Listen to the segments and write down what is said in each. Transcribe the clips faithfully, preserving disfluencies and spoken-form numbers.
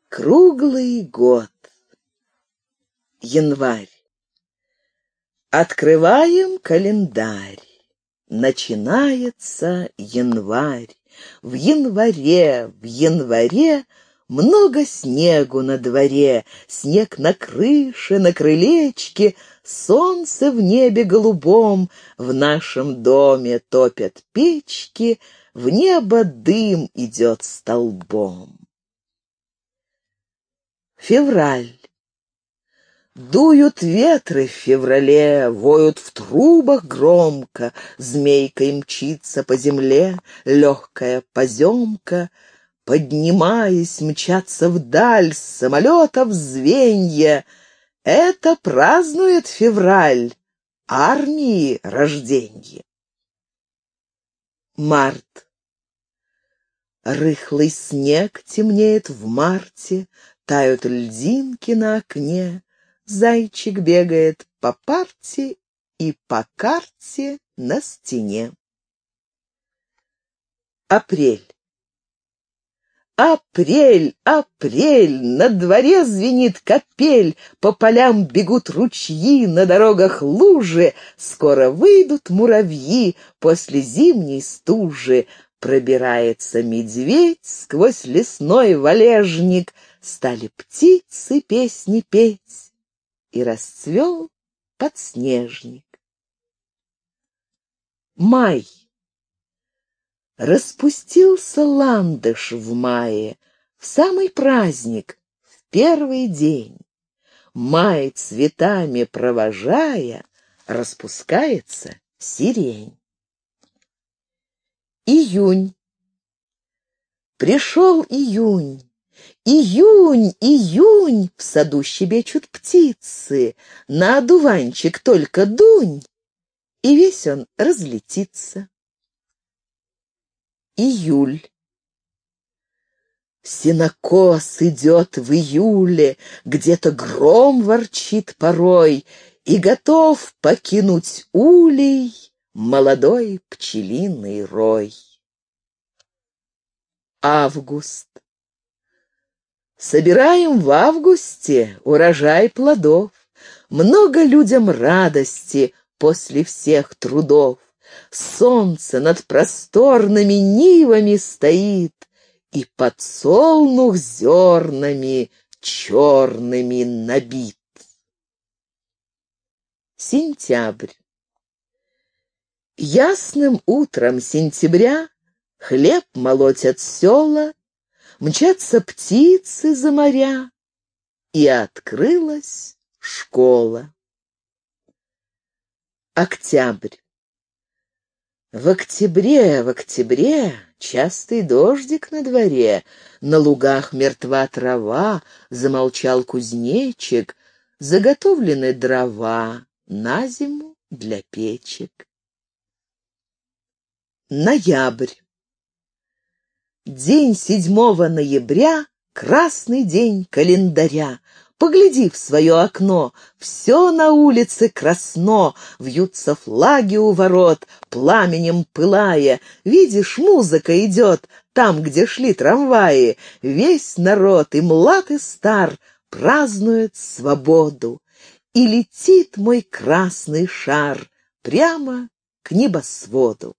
Круглый год. Январь. Открываем календарь. Начинается январь. В январе, в январе много снегу на дворе, снег на крыше, на крылечке, солнце в небе голубом, в нашем доме топят печки, в небо дым идет столбом. Февраль. Дуют ветры в феврале, воют в трубах громко, змейкой мчится по земле легкая поземка, поднимаясь, мчатся вдаль самолетов звенья. Это празднует февраль, армии рожденье. Март. Рыхлый снег темнеет в марте, тают льдинки на окне, зайчик бегает по парте и по карте на стене. Апрель. Апрель, апрель, на дворе звенит капель, по полям бегут ручьи, на дорогах лужи, скоро выйдут муравьи после зимней стужи. Пробирается медведь сквозь лесной валежник, стали птицы песни петь, и расцвел подснежник. Май. Распустился ландыш в мае, в самый праздник, в первый день. Май цветами провожая, распускается сирень. Июнь. Пришел июнь. Июнь, июнь, в саду щебечут птицы, на одуванчик только дунь, и весь он разлетится. Июль. Сенокос идет в июле, где-то гром ворчит порой, и готов покинуть улей молодой пчелиный рой. Август. Собираем в августе урожай плодов, много людям радости после всех трудов. Солнце над просторными нивами стоит, и подсолнух зернами черными набит. Сентябрь. Ясным утром сентября хлеб молотят села, мчатся птицы за моря, и открылась школа. Октябрь. В октябре, в октябре частый дождик на дворе, на лугах мертва трава, замолчал кузнечик, заготовлены дрова на зиму для печек. Ноябрь. День седьмого ноября, красный день календаря. Погляди в свое окно, все на улице красно, вьются флаги у ворот, пламенем пылая. Видишь, музыка идет там, где шли трамваи. Весь народ, и млад, и стар, празднует свободу. И летит мой красный шар прямо к небосводу.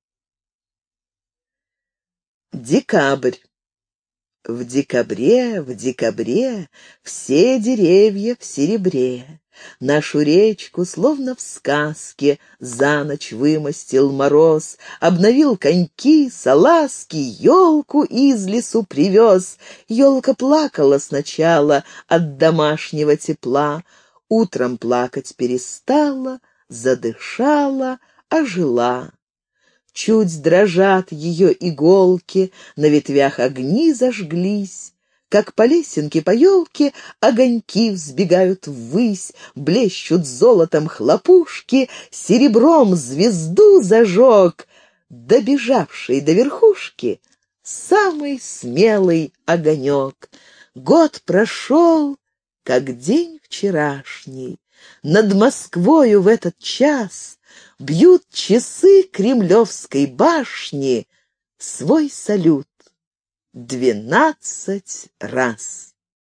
Декабрь. В декабре, в декабре все деревья в серебре. Нашу речку, словно в сказке, за ночь вымостил мороз, обновил коньки, салазки, елку из лесу привез. Елка плакала сначала от домашнего тепла, утром плакать перестала, задышала, ожила. Чуть дрожат ее иголки, на ветвях огни зажглись, как по лесенке, по елке огоньки взбегают ввысь, блещут золотом хлопушки, серебром звезду зажег, добежавший до верхушки самый смелый огонек. Год прошел, как день вчерашний, над Москвою в этот час бьют часы Кремлевской башни свой салют двенадцать раз.